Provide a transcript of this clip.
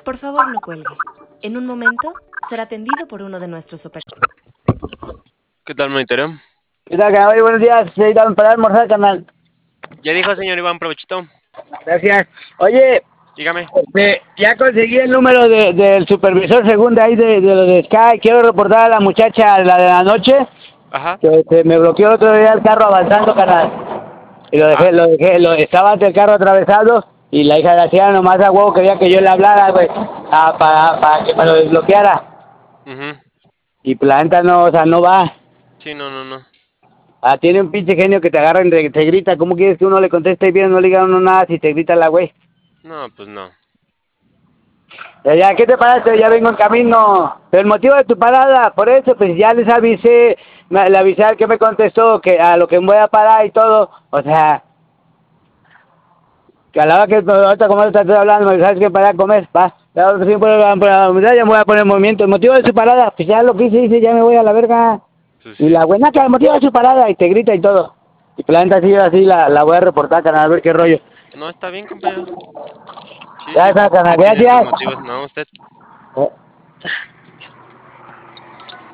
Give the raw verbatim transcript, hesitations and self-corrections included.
Por favor, no cuelgue. En un momento será atendido por uno de nuestros operadores. ¿Qué tal, monitoreo? ¿Qué tal, canal? Buenos días. Se iban para almorzar, canal. Ya dijo, señor Iván, provechito. Gracias. Oye, Dígame. este, ya conseguí el número de, del supervisor segundo ahí de, de lo de Sky. Quiero reportar a la muchacha, la de la noche, Ajá. que este, me bloqueó el otro día el carro avanzando, canal. Y lo dejé, Ah. lo dejé, lo, estaba ante el carro atravesado y la hija de la señora nomás a huevo quería que yo le hablara, güey, a- para, para que me lo desbloqueara. Ujú. Y pues la neta no, o sea, no va. Sí, no, no, no. Ah, tiene un pinche genio que te agarra y te, te grita. ¿Cómo quieres que uno le conteste bien? No le diga a uno nada si te grita la güey. No, pues no. Ya, ya, ¿qué te parece? Ya vengo en camino. Pero el motivo de tu parada, por eso, pues ya les avisé, me- le avisé al que me contestó que a lo que me voy a parar y todo. O sea, que a la hora que ahorita como te estoy hablando, me sabes que para a comer, va. Ya, por fin, por la- por la unidad, ya me voy a poner en movimiento. El motivo de su parada, pues ya lo que hice, hice, ya me voy a la verga. Pues Y sí. la buena que el motivo de su parada y te grita y todo. Y pues la neta así, así la, la voy a reportar, canal, a ver qué rollo. No, está bien, compañero. Sí, Ya sí. está, canal, Tiene sus gracias. motivos. No, usted. Eh.